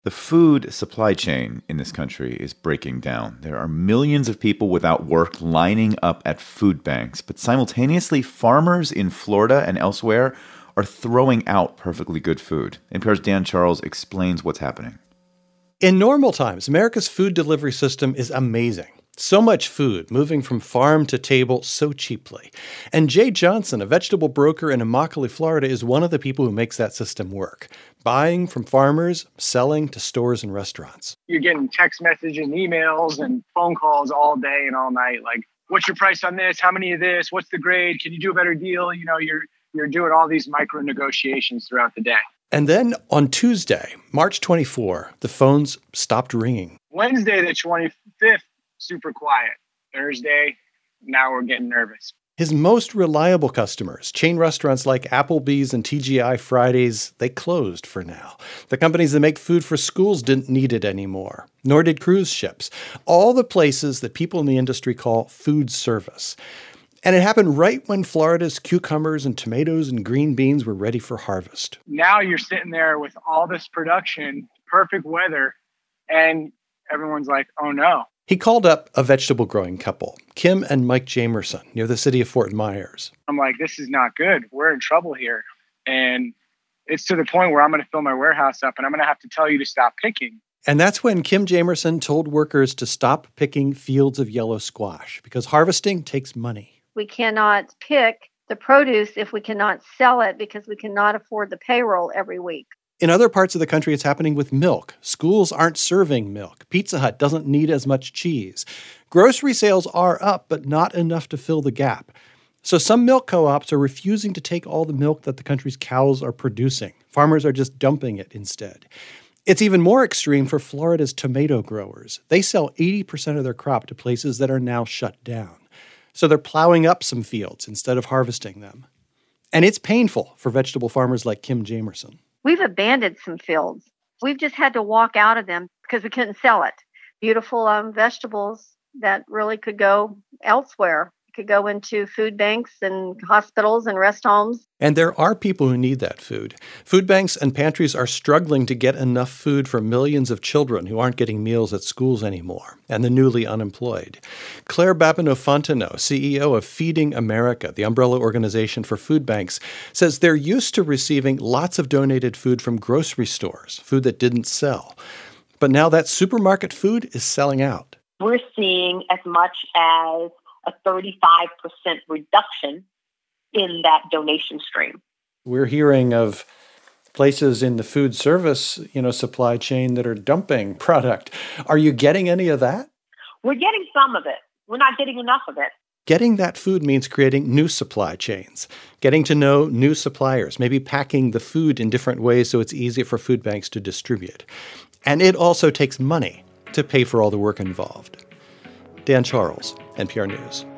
The food supply chain in this country is breaking down. There are millions of people without work lining up at food banks, but simultaneously, farmers in Florida and elsewhere are throwing out perfectly good food. NPR's Dan Charles explains what's happening. In normal times, America's food delivery system is amazing. So much food moving from farm to table so cheaply. And Jay Johnson, a vegetable broker in Immokalee, Florida, is one of the people who makes that system work. Buying from farmers, selling to stores and restaurants. You're getting text messages and emails and phone calls all day and all night. Like, what's your price on this? How many of this? What's the grade? Can you do a better deal? You know, you're doing all these micro negotiations throughout the day. And then on Tuesday, March 24, the phones stopped ringing. Wednesday, the 25th, super quiet. Thursday, now we're getting nervous. His most reliable customers, chain restaurants like Applebee's and TGI Fridays, they closed for now. The companies that make food for schools didn't need it anymore, nor did cruise ships. All the places that people in the industry call food service. And it happened right when Florida's cucumbers and tomatoes and green beans were ready for harvest. Now you're sitting there with all this production, perfect weather, and everyone's like, oh no. He called up a vegetable growing couple, Kim and Mike Jamerson, near the city of Fort Myers. I'm like, this is not good. We're in trouble here. And it's to the point where I'm going to fill my warehouse up and I'm going to have to tell you to stop picking. And that's when Kim Jamerson told workers to stop picking fields of yellow squash because harvesting takes money. We cannot pick the produce if we cannot sell it because we cannot afford the payroll every week. In other parts of the country, it's happening with milk. Schools aren't serving milk. Pizza Hut doesn't need as much cheese. Grocery sales are up, but not enough to fill the gap. So some milk co-ops are refusing to take all the milk that the country's cows are producing. Farmers are just dumping it instead. It's even more extreme for Florida's tomato growers. They sell 80% of their crop to places that are now shut down. So they're plowing up some fields instead of harvesting them. And it's painful for vegetable farmers like Kim Jamerson. We've abandoned some fields. We've just had to walk out of them because we couldn't sell it. Beautiful vegetables that really could go elsewhere. It could go into food banks and hospitals and rest homes. And there are people who need that food. Food banks and pantries are struggling to get enough food for millions of children who aren't getting meals at schools anymore, and the newly unemployed. Claire Babineaux-Fontenot, CEO of Feeding America, the umbrella organization for food banks, says they're used to receiving lots of donated food from grocery stores, food that didn't sell. But now that supermarket food is selling out. We're seeing as much as a 35% reduction in that donation stream. We're hearing of places in the food service, supply chain that are dumping product. Are you getting any of that? We're getting some of it. We're not getting enough of it. Getting that food means creating new supply chains, getting to know new suppliers, maybe packing the food in different ways so it's easier for food banks to distribute. And it also takes money to pay for all the work involved. Dan Charles, NPR News.